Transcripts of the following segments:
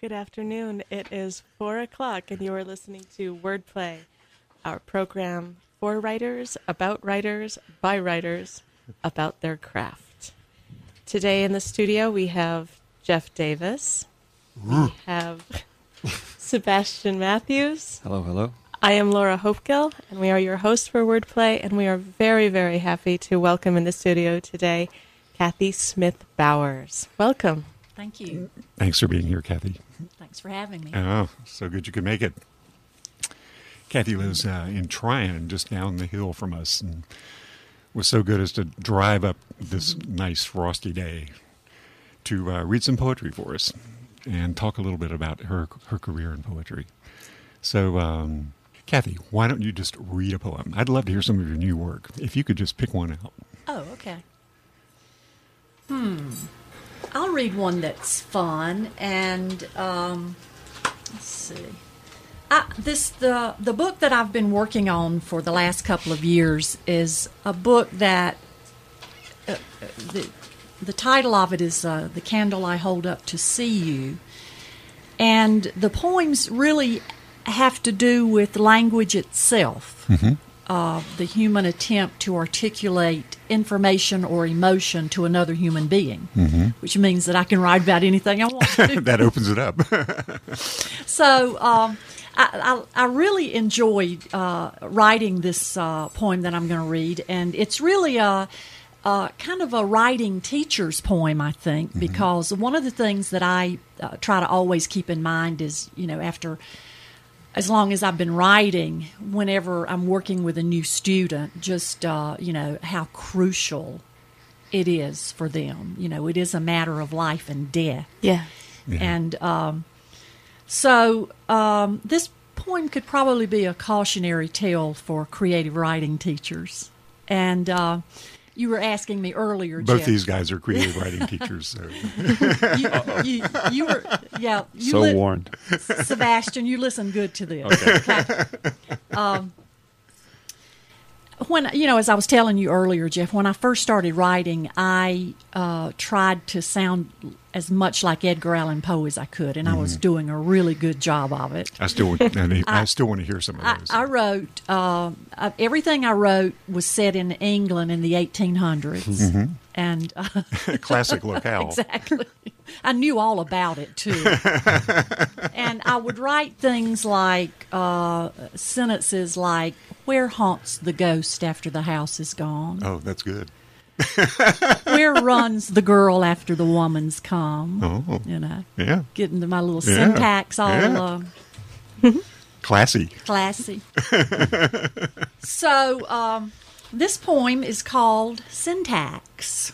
Good afternoon. It is 4 o'clock, and you are listening to Wordplay, our program for writers, about writers, by writers, about their craft. Today in the studio, we have Jeff Davis. We have Sebastian Matthews. Hello, hello. I am Laura Hopegill, and we are your hosts for Wordplay, and we are very, very happy to welcome in the studio today Kathy Smith Bowers. Welcome. Thank you. Thanks for being here, Kathy. Thanks for having me. Oh, so good you could make it. Kathy lives in Tryon, just down the hill from us, and was so good as to drive up this nice frosty day to read some poetry for us and talk a little bit about her career in poetry. So, Kathy, why don't you just read a poem? I'd love to hear some of your new work. If you could just pick one out. Oh, okay. I'll read one that's fun, and let's see. The book that I've been working on for the last couple of years is a book that the title of it is "The Candle I Hold Up to See You," and the poems really have to do with language itself. The human attempt to articulate information or emotion to another human being, which means that I can write about anything I want to. That opens it up. So I really enjoyed writing this poem that I'm going to read, and it's really a kind of a writing teacher's poem, I think, because one of the things that I try to always keep in mind is, as long as I've been writing, whenever I'm working with a new student, just, how crucial it is for them. It is a matter of life and death. Yeah. And so this poem could probably be a cautionary tale for creative writing teachers. And you were asking me earlier, Both Jeff. these guys are creative writing teachers. So. You were, yeah. Warned. Sebastian, you listen good to this. Okay. When, as I was telling you earlier, Jeff, when I first started writing, I tried to sound as much like Edgar Allan Poe as I could, and I was doing a really good job of it. I still want to hear some of those. I wrote, everything I wrote was set in England in the 1800s. And classic locale. Exactly. I knew all about it, too. And I would write things like, sentences like, "Where haunts the ghost after the house is gone? Oh, that's good. Where runs the girl after the woman's come?" Oh, yeah. Getting to my little syntax all Classy. classy. So, this poem is called Syntax.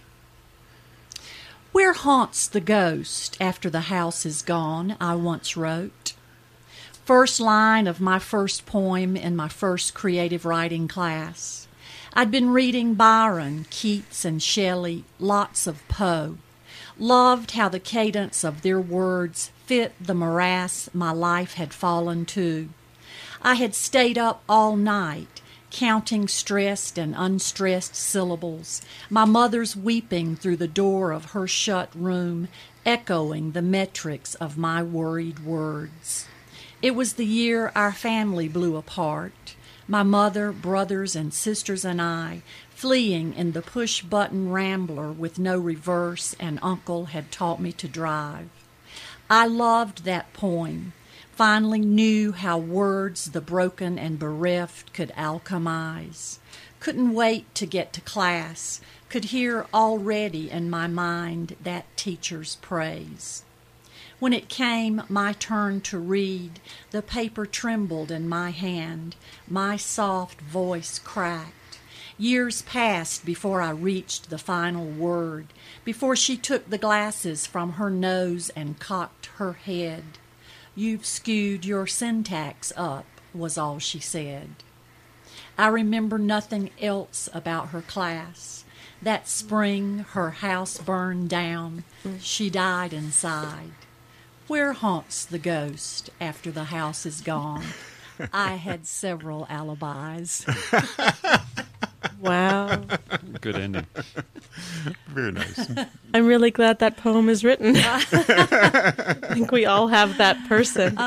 "Where haunts the ghost after the house is gone?" I once wrote. First line of my first poem in my first creative writing class. I'd been reading Byron, Keats, and Shelley, lots of Poe. Loved how the cadence of their words fit the morass my life had fallen to. I had stayed up all night, counting stressed and unstressed syllables, my mother's weeping through the door of her shut room, echoing the metrics of my worried words. It was the year our family blew apart, my mother, brothers, and sisters and I, fleeing in the push-button Rambler with no reverse, and Uncle had taught me to drive. I loved that poem, finally knew how words the broken and bereft could alchemize. Couldn't wait to get to class, could hear already in my mind that teacher's praise. When it came my turn to read, the paper trembled in my hand, my soft voice cracked. Years passed before I reached the final word, before she took the glasses from her nose and cocked her head. "You've skewed your syntax up," was all she said. I remember nothing else about her class. That spring her house burned down. She died inside. Where haunts the ghost after the house is gone? I had several alibis. Wow. Good ending. Very nice. I'm really glad that poem is written. I think we all have that person.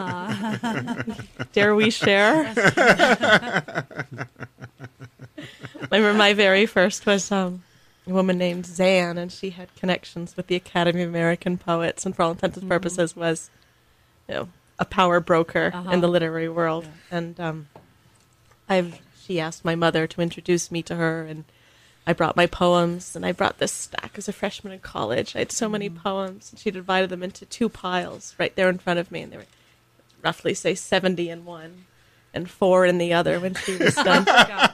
Dare we share? I remember my very first was a woman named Zan, and she had connections with the Academy of American Poets, and for all intents and purposes was, a power broker in the literary world. Yeah. And she asked my mother to introduce me to her, and I brought my poems, and I brought this stack as a freshman in college. I had so many poems, and she divided them into 2 piles right there in front of me, and they were roughly, say, 70 in one and 4 in the other when she was done.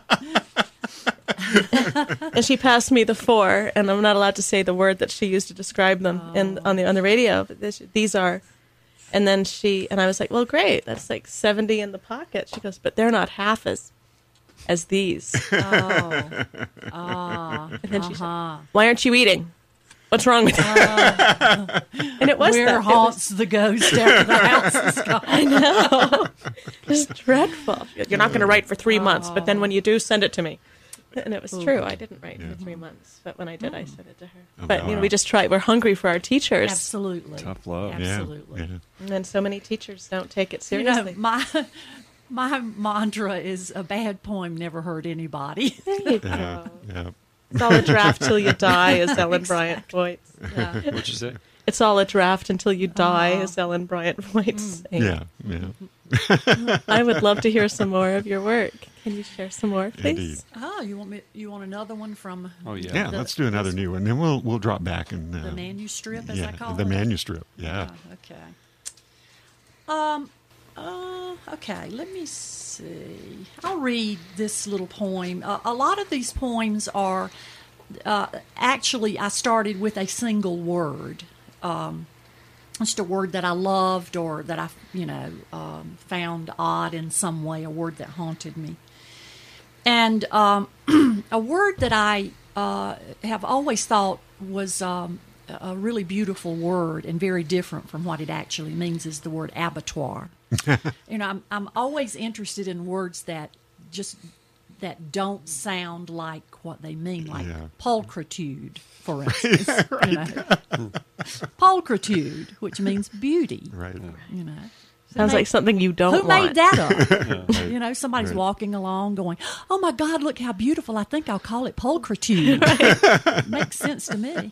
And she passed me the 4, and I'm not allowed to say the word that she used to describe them on the radio. But these are, and then I was like, well, great, that's like 70 in the pocket. She goes, but they're not half as these. And then she said, why aren't you eating? What's wrong with you? And it was where haunts the ghost after the house is gone. I know. It's dreadful. You're not going to write for 3 months, but then when you do, send it to me. And it was true. I didn't write for 3 months, but when I did, I sent it to her. But we just try. We're hungry for our teachers. Absolutely. Tough love. Absolutely. Yeah. And then so many teachers don't take it seriously. My mantra is a bad poem never hurt anybody. There you go. Yeah. It's all a draft till you die, as Ellen Bryant points. Yeah. What'd you say? It's all a draft until you die, as Ellen Bryant points. Yeah. I would love to hear some more of your work. Can you share some more, please? Indeed. You want another one from? Oh yeah. Yeah, let's do another new one. Then we'll drop back and the manuscript, as I call it. the manuscript. Yeah. Okay. Okay. Let me see. I'll read this little poem. A lot of these poems are actually I started with a single word. Just a word that I loved or that I, found odd in some way, a word that haunted me. And a word that I have always thought was a really beautiful word and very different from what it actually means is the word abattoir. I'm always interested in words that don't sound like what they mean, like pulchritude, for instance. Pulchritude, which means beauty. Right. Sounds like something you don't Who want. made that up? Somebody's walking along going, oh my God, look how beautiful. I think I'll call it pulchritude. Makes sense to me.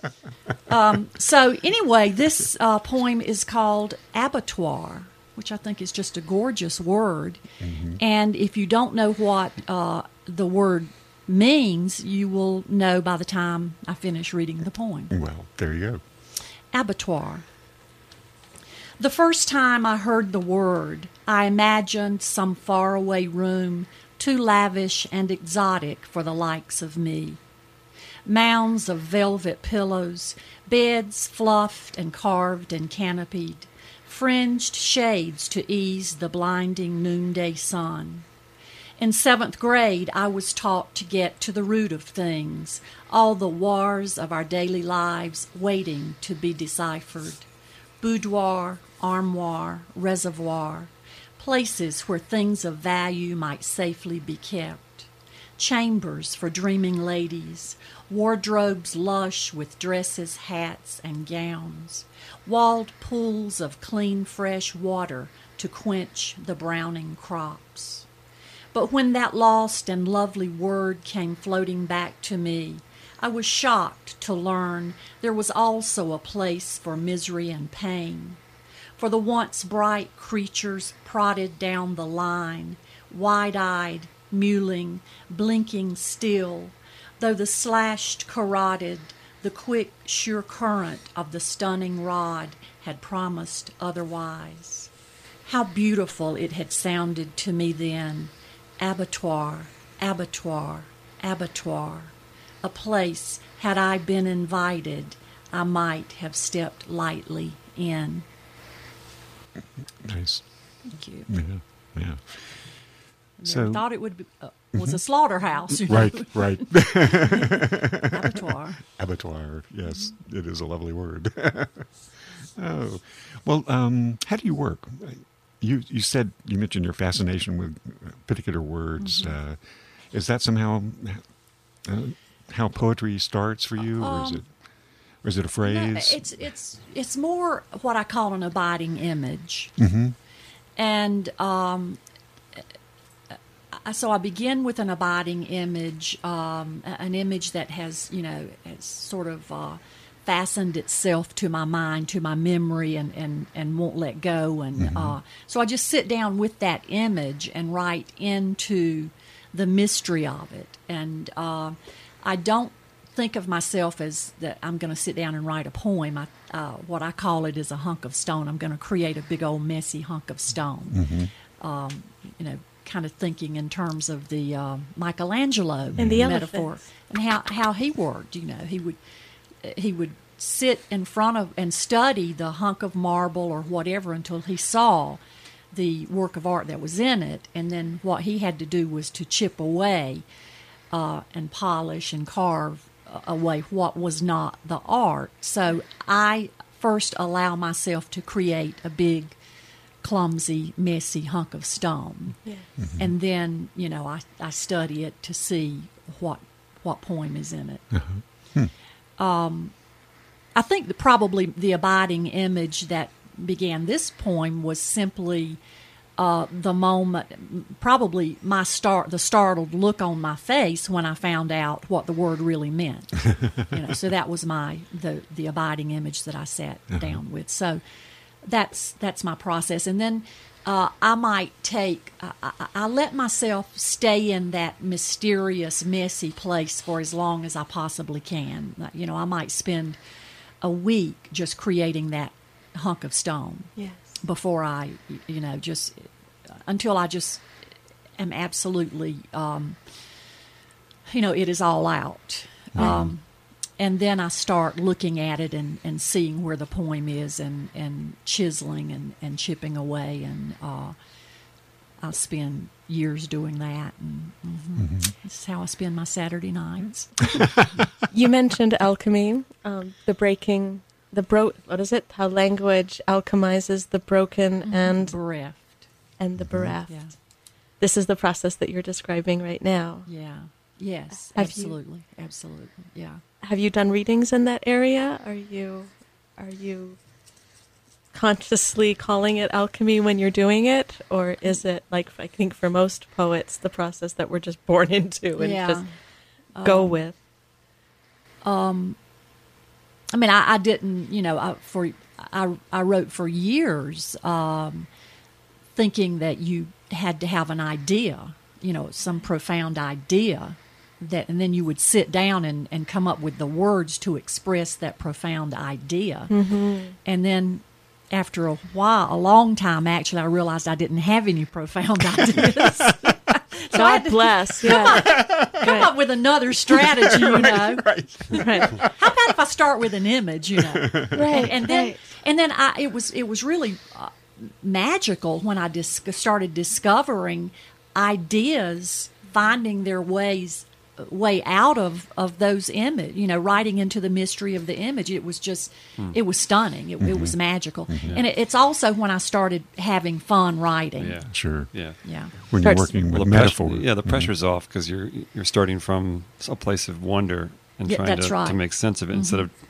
So anyway, this poem is called Abattoir, which I think is just a gorgeous word. Mm-hmm. And if you don't know what the word means, you will know by the time I finish reading the poem. Well, there you go. Abattoir. The first time I heard the word, I imagined some faraway room too lavish and exotic for the likes of me. Mounds of velvet pillows, beds fluffed and carved and canopied, fringed shades to ease the blinding noonday sun. In 7th grade, I was taught to get to the root of things, all the wars of our daily lives waiting to be deciphered. Boudoir, armoire, reservoir, places where things of value might safely be kept. Chambers for dreaming ladies, wardrobes lush with dresses, hats, and gowns, walled pools of clean, fresh water to quench the browning crops. But when that lost and lovely word came floating back to me, I was shocked to learn there was also a place for misery and pain, for the once bright creatures prodded down the line, wide-eyed, mewling, blinking still, though the slashed carotid, the quick, sure current of the stunning rod had promised otherwise. How beautiful it had sounded to me then. Abattoir, abattoir, abattoir. A place, had I been invited, I might have stepped lightly in. Nice. Thank you. Yeah. I thought it would be, was a slaughterhouse. Right. Abattoir. Abattoir. Yes, it is a lovely word. Oh, well. How do you work? You mentioned your fascination with particular words. Mm-hmm. Is that somehow how poetry starts for you, or is it a No, phrase? it's more what I call an abiding image, and so I begin with an abiding image, an image that has has sort of fastened itself to my mind, to my memory, and won't let go, and so I just sit down with that image and write into the mystery of it, and I don't think of myself as that I'm going to sit down and write a poem. What I call it is a hunk of stone. I'm going to create a big old messy hunk of stone. Kind of thinking in terms of the Michelangelo And the metaphor, elephants. and how he worked. He would sit in front of and study the hunk of marble or whatever until he saw the work of art that was in it, and then what he had to do was to chip away and polish and carve away what was not the art. So I first allow myself to create a big, clumsy, messy hunk of stone, Yeah. and then I study it to see what poem is in it. I think probably the abiding image that began this poem was simply the moment, probably the startled look on my face when I found out what the word really meant. So that was the abiding image that I sat down with. So that's my process, and then I might I let myself stay in that mysterious, messy place for as long as I possibly can. I might spend a week just creating that hunk of stone Yes. before I, just until I just am absolutely, it is all out. And then I start looking at it and seeing where the poem is and chiseling and chipping away. And I spend years doing that. And this is how I spend my Saturday nights. You mentioned alchemy, what is it? How language alchemizes the broken and Bereft. the bereft. Yeah. This is the process that you're describing right now. Yeah. Yes. Have you- Absolutely. Absolutely. Yeah. Have you done readings in that area? Are you consciously calling it alchemy when you're doing it, or is it like I think for most poets the process that we're just born into and Yeah. just go with? I mean, I didn't, I wrote for years thinking that you had to have an idea, some profound idea, and then you would sit down and come up with the words to express that profound idea. And then after a long time, actually, I realized I didn't have any profound ideas. So I had God to bless. Yeah. come up with another strategy, Right. How about if I start with an image, Right. and then it was really magical when I started discovering ideas finding their way out of those image, writing into the mystery of the image. It was just it was stunning. It was magical. And it's also when I started having fun writing. Yeah. Sure. Yeah. Yeah. When you're Starts- working Well, with the metaphor. pressure, the pressure's off because you're starting from a place of wonder and Yeah, trying that's to right. make sense of it instead of,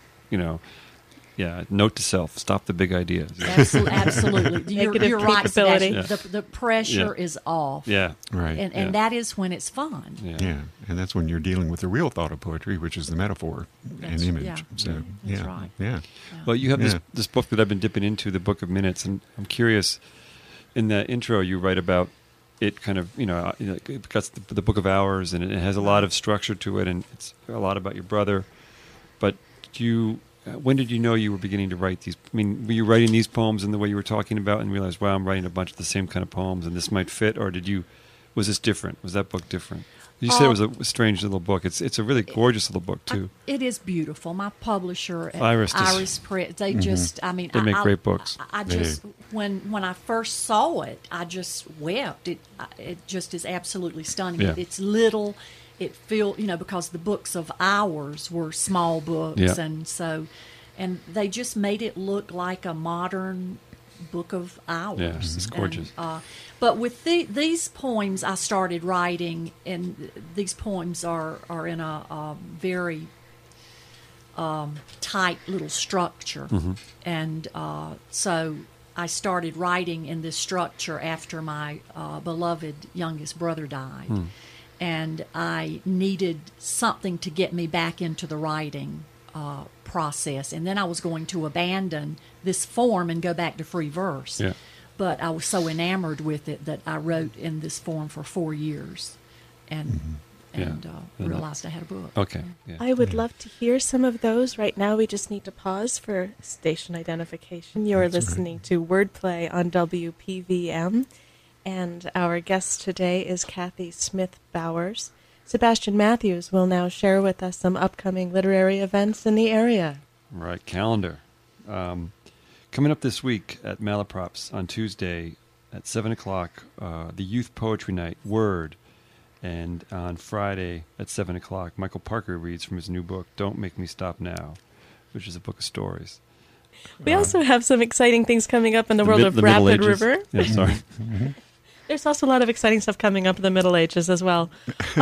note to self, stop the big ideas. Absolutely. Negative You're right, capability. Sebastian. The pressure is off. Yeah. Right. And Yeah. that is when it's fun. Yeah. Yeah, and that's when you're dealing with the real thought of poetry, which is the metaphor and image. yeah. So, That's yeah, right. yeah. Well, you have Yeah. this book that I've been dipping into, the Book of Minutes, and I'm curious. In the intro, you write about it kind of, it got the Book of Hours, and it has a lot of structure to it, and it's a lot about your brother. But when did you know you were beginning to write these? I mean, were you writing these poems in the way you were talking about, and realized, wow, I'm writing a bunch of the same kind of poems, and this might fit, or was this different? Was that book different? You said it was a strange little book. It's a really gorgeous little book too. It is beautiful. My publisher, Iris Press, they just, I mean, They make great books. I just, when I first saw it, I just wept. It just is absolutely stunning. Yeah. It's little. It feels, because the books of ours were small books, Yeah. and they just made it look like a modern book of hours. Yeah, it's gorgeous. But with these poems, I started writing, and these poems are in a very tight little structure. And so I started writing in this structure after my beloved youngest brother died. And I needed something to get me back into the writing process. And then I was going to abandon this form and go back to free verse. Yeah. But I was so enamored with it that I wrote in this form for 4 years and realized I had a book. Okay. Yeah. I would love to hear some of those. Right now, we just need to pause for station identification. You're listening to Wordplay on WPVM, and our guest today is Kathy Smith Bowers. Sebastian Matthews will now share with us some upcoming literary events in the area. Right, calendar. Coming up this week at Malaprops on Tuesday at 7 o'clock, the Youth Poetry Night, Word. And on Friday at 7 o'clock, Michael Parker reads from his new book, Don't Make Me Stop Now, which is a book of stories. We also have some exciting things coming up in the world of the Middle Rapid Ages. River. Yeah, sorry. There's also a lot of exciting stuff coming up in the Middle Ages as well.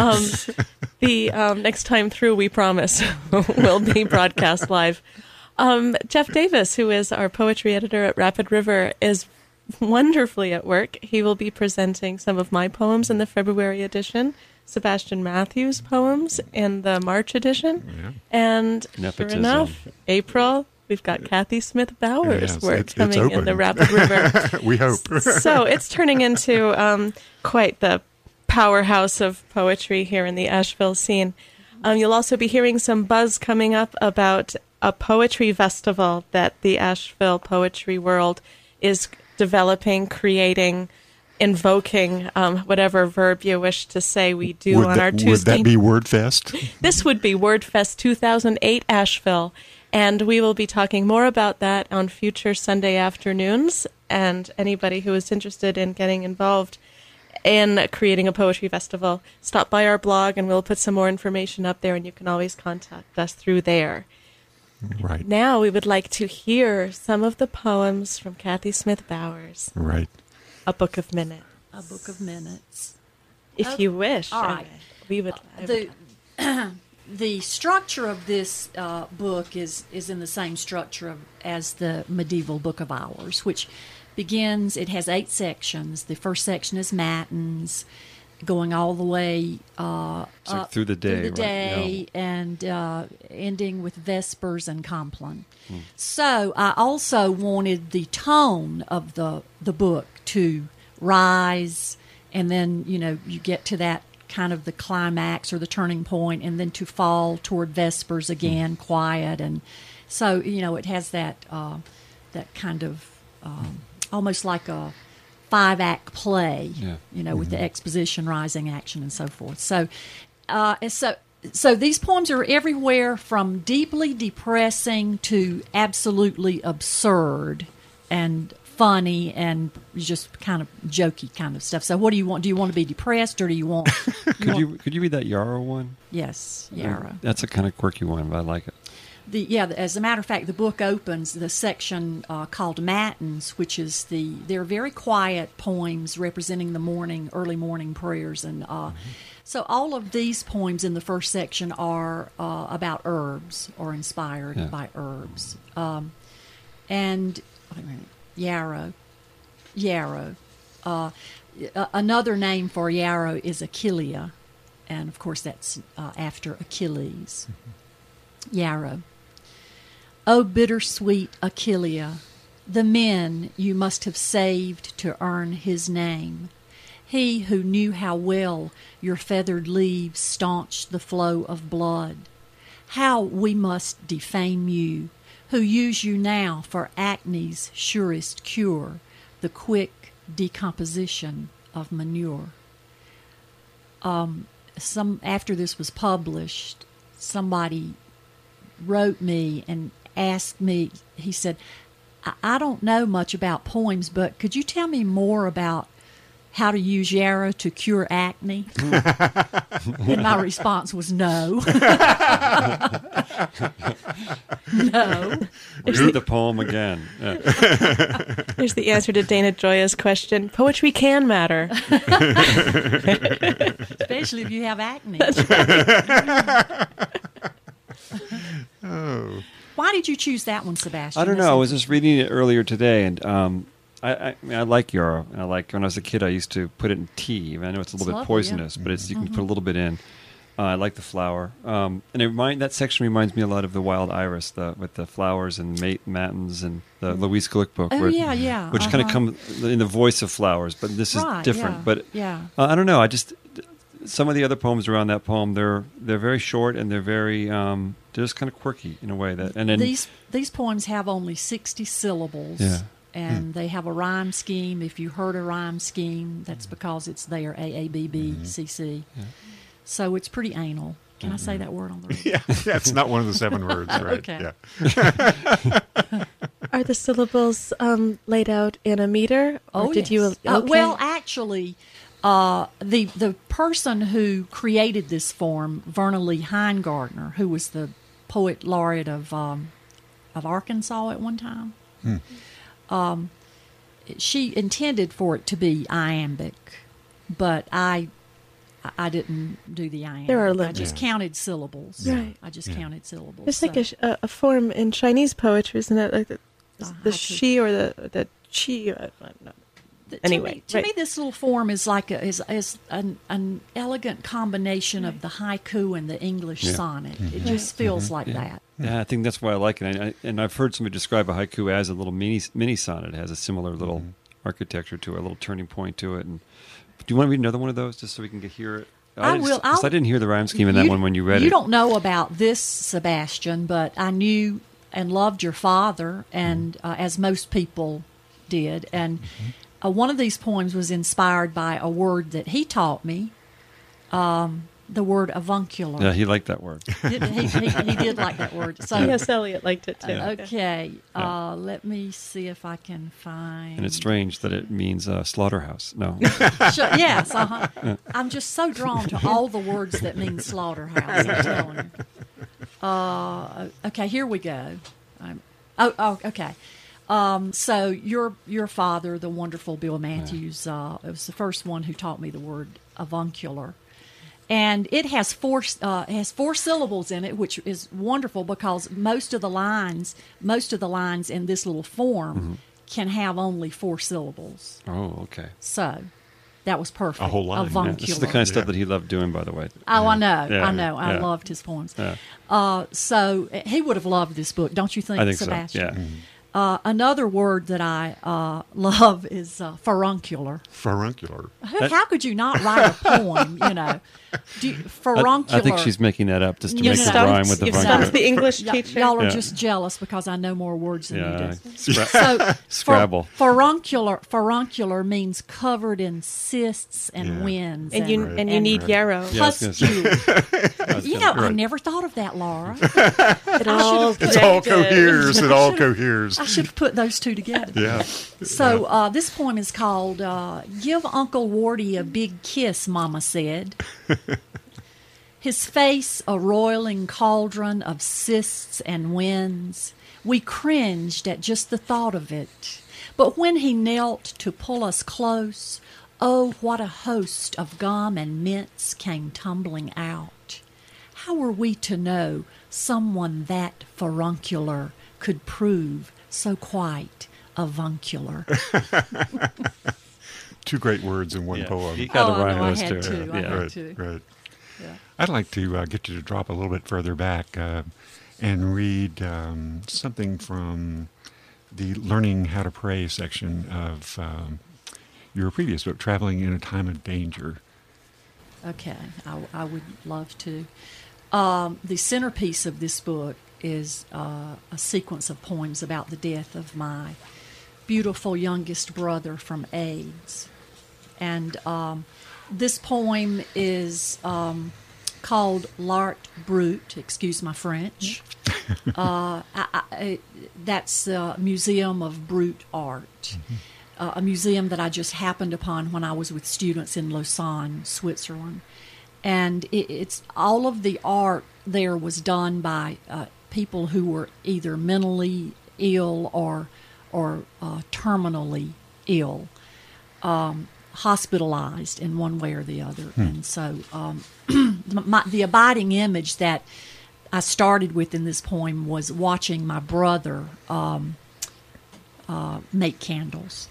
The next time through, we promise, will be broadcast live. Jeff Davis, who is our poetry editor at Rapid River, is wonderfully at work. He will be presenting some of my poems in the February edition, Sebastian Matthews' poems in the March edition, and Nepotism. sure enough, April, we've got Kathy Smith Bowers' Yes, work it's coming in open. the Rapid River. We hope. So it's turning into quite the powerhouse of poetry here in the Asheville scene. You'll also be hearing some buzz coming up about a poetry festival that the Asheville poetry world is developing, creating, invoking, whatever verb you wish to say we do on our Tuesday. Would that be WordFest? This would be WordFest 2008 Asheville, and we will be talking more about that on future Sunday afternoons, and anybody who is interested in getting involved in creating a poetry festival, stop by our blog and we'll put some more information up there, and you can always contact us through there. Right. Now we would like to hear some of the poems from Kathy Smith Bowers, Right. A Book of Minutes. A book of minutes. If you wish. all right. We would. The structure of this book is in the same structure as the medieval Book of Hours, which begins, it has 8 sections. The first section is Matins, going all the way It's like through the day. through the right? day, and ending with Vespers and Compline. So I also wanted the tone of the book to rise, and then, you get to that kind of the climax or the turning point, and then to fall toward Vespers again, quiet. And so, it has that kind of almost like a 5-act play, with the exposition, rising action, and so forth. So these poems are everywhere from deeply depressing to absolutely absurd and funny and just kind of jokey kind of stuff. So what do you want? Do you want to be depressed, or do you want... Could you read that Yarrow one? Yes, Yarrow. That's a kind of quirky one, but I like it. As a matter of fact, the book opens the section called Matins, which is they're very quiet poems representing the early morning prayers, and so all of these poems in the first section are about herbs or inspired by herbs. And wait a minute, Yarrow. Another name for Yarrow is Achillea, and of course that's after Achilles. Yarrow. O bittersweet Achillea, the men you must have saved to earn his name. He who knew how well your feathered leaves staunched the flow of blood. How we must defame you, who use you now for acne's surest cure, the quick decomposition of manure. After this was published, somebody wrote me and asked me, he said, I don't know much about poems, but could you tell me more about how to use yarrow to cure acne? And my response was no. No. Read the poem again. Yeah. There's the answer to Dana Joya's question. Poetry can matter. Especially if you have acne. Oh. Why did you choose that one, Sebastian? I don't know. I was just reading it earlier today, and I mean, I like yarrow. And I like when I was a kid, I used to put it in tea. I know it's a little bit lovely, poisonous, but you can put a little bit in. I like the flower, and that section reminds me a lot of the wild iris, with the flowers and matins and the Louise Gluck book. Oh, yeah. Which kind of come in the voice of flowers, but this is Right, different. yeah, But yeah. I don't know. Some of the other poems around that poem, they're very short and they're very they're just kind of quirky in a way that. And then These poems have only 60 syllables. Yeah. And they have a rhyme scheme. If you heard a rhyme scheme, that's because it's there, AABBCC. Yeah. So it's pretty anal. Can I say that word on the radio? Yeah, that's not one of the 7 words, right? Okay. Yeah. Are the syllables laid out in a meter? Or did you? yes. Okay. Well, actually, the person who created this form, Verna Lee Heingardner, who was the poet laureate of Arkansas at one time, she intended for it to be iambic, but I didn't do the iambic. There are I limits. just counted syllables. Yeah. Right. I just counted syllables. It's like a form in Chinese poetry, isn't it? Like the haiku. shi or the chi. I don't know. Anyway, to me, this little form is like is an elegant combination of the haiku and the English sonnet. It just feels like that. Yeah, I think that's why I like it. And I've heard somebody describe a haiku as a little mini sonnet. It has a similar little architecture to it, a little turning point to it. And do you want to read another one of those just so we can hear it? I will. 'Cause I didn't hear the rhyme scheme in that one when you read it. You don't know about this, Sebastian, but I knew and loved your father, and as most people did. And one of these poems was inspired by a word that he taught me, the word avuncular. Yeah, he liked that word. He did like that word. So Yes, Elliot liked it too. okay, let me see if I can find. And it's strange that it means slaughterhouse. No. Sure, yes, I'm just so drawn to all the words that mean slaughterhouse. I'm telling you. Okay, here we go. Okay. So your father, the wonderful Bill Matthews, was the first one who taught me the word avuncular. And it has four syllables in it, which is wonderful because most of the lines in this little form can have only 4 syllables. Oh, okay. So that was perfect. A whole line. Yeah, Avuncular. this is the kind of stuff that he loved doing, by the way. Oh, I know. Yeah. I know. I Yeah. loved his poems. Yeah. So he would have loved this book, don't you think, I think Sebastian? so. Yeah. Another word that I love is furuncular. Furuncular. How could you not write a poem? Furuncular. I think she's making that up just to You make the stumped- rhyme with the You've avuncular. stumped the English teacher. Y'all are Yeah. just jealous because I know more words than you Yeah. do. So Scrabble. Furuncular means covered in cysts and Yeah. winds. And you Right. and you need yarrow. Yeah, I was gonna say. Pustule. I never thought of that, Laura. It all It all connected. coheres. It all coheres. I should have put those two together. Yeah. So this poem is called Give Uncle Warty a Big Kiss, Mama Said. His face a roiling cauldron of cysts and winds. We cringed at just the thought of it. But when he knelt to pull us close, oh, what a host of gum and mints came tumbling out. How were we to know someone that furuncular could prove so quite avuncular? 2 great words in one Yeah. poem. You got to I rhyme know, I those had two. to. I Yeah. had Right, to. right. Yeah. I'd like to get you to drop a little bit further back and read something from the Learning How to Pray section of your previous book, Traveling in a Time of Danger. Okay, I would love to. The centerpiece of this book is a sequence of poems about the death of my beautiful youngest brother from AIDS. And this poem is called L'Art Brut, excuse my French. That's the Museum of Brut Art, a museum that I just happened upon when I was with students in Lausanne, Switzerland. And it's all of the art there was done by people who were either mentally ill or or terminally ill, hospitalized in one way or the other. And so the abiding image that I started with in this poem was watching my brother make candles.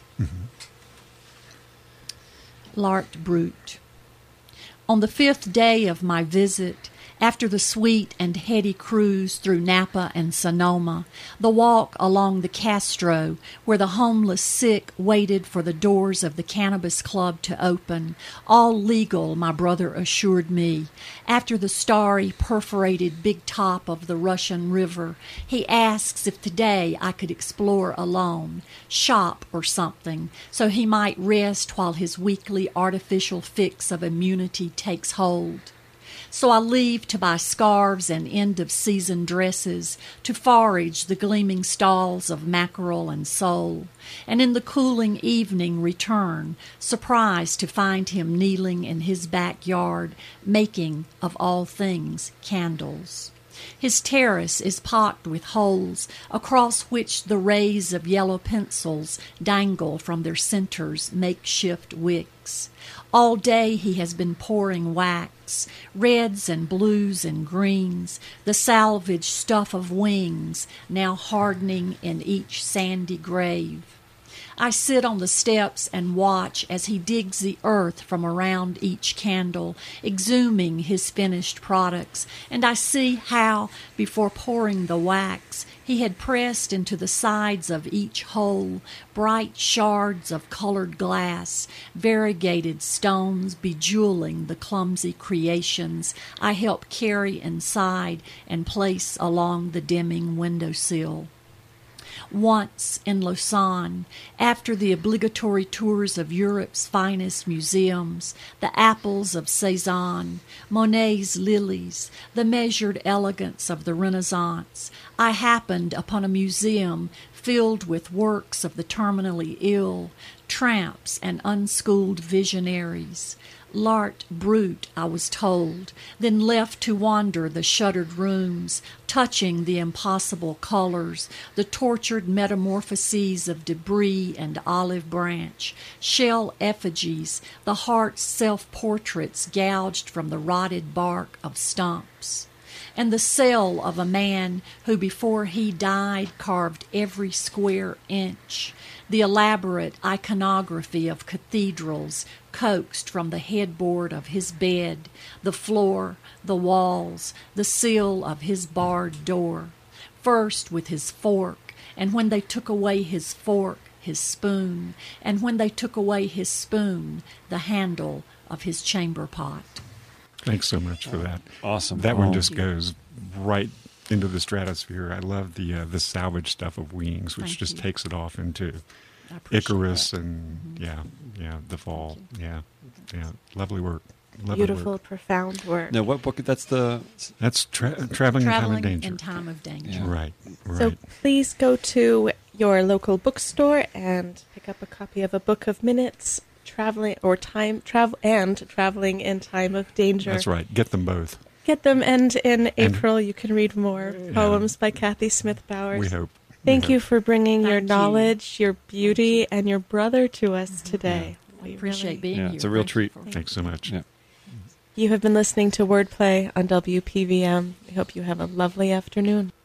L'Art Brut. On the 5th day of my visit, after the sweet and heady cruise through Napa and Sonoma, the walk along the Castro, where the homeless sick waited for the doors of the Cannabis Club to open, all legal, my brother assured me. After the starry, perforated big top of the Russian River, he asks if today I could explore alone, shop or something, so he might rest while his weekly artificial fix of immunity takes hold. So I leave to buy scarves and end-of-season dresses, to forage the gleaming stalls of mackerel and sole, and in the cooling evening return, surprised to find him kneeling in his backyard, making, of all things, candles. His terrace is pocked with holes, across which the rays of yellow pencils dangle from their centers makeshift wicks. All day he has been pouring wax, reds and blues and greens, the salvage stuff of wings, now hardening in each sandy grave. I sit on the steps and watch as he digs the earth from around each candle, exhuming his finished products, and I see how, before pouring the wax, he had pressed into the sides of each hole bright shards of colored glass, variegated stones bejeweling the clumsy creations I help carry inside and place along the dimming windowsill. Once in Lausanne, after the obligatory tours of Europe's finest museums, the apples of Cézanne, Monet's lilies, the measured elegance of the Renaissance, I happened upon a museum filled with works of the terminally ill, tramps and unschooled visionaries. L'Art Brut, I was told, then left to wander the shuttered rooms, touching the impossible colors, the tortured metamorphoses of debris and olive branch, shell effigies, the heart's self-portraits gouged from the rotted bark of stumps, and the cell of a man who before he died carved every square inch, the elaborate iconography of cathedrals coaxed from the headboard of his bed, the floor, the walls, the sill of his barred door, first with his fork, and when they took away his fork, his spoon, and when they took away his spoon, the handle of his chamber pot. Thanks so much for that. Awesome. That one just goes right into the stratosphere. I love the salvage stuff of Wings, which Thank just you. takes it off into I appreciate Icarus that. and the fall. Yeah, lovely work. Lovely Beautiful, work. profound work. Now, what book? That's the. That's traveling in time of danger. in time of danger. Yeah. Right. So please go to your local bookstore and pick up a copy of A Book of Minutes, Traveling in Time of Danger. That's right. Get them both. Get them, and in April you can read more poems by Kathy Smith Bowers. We hope. Thank you for bringing your Thank you. knowledge, your beauty, and your brother to us today. I We appreciate really- being Yeah, here. it's a real Thank you treat. for- Thanks so much. Yeah. You have been listening to Wordplay on WPVM. We hope you have a lovely afternoon.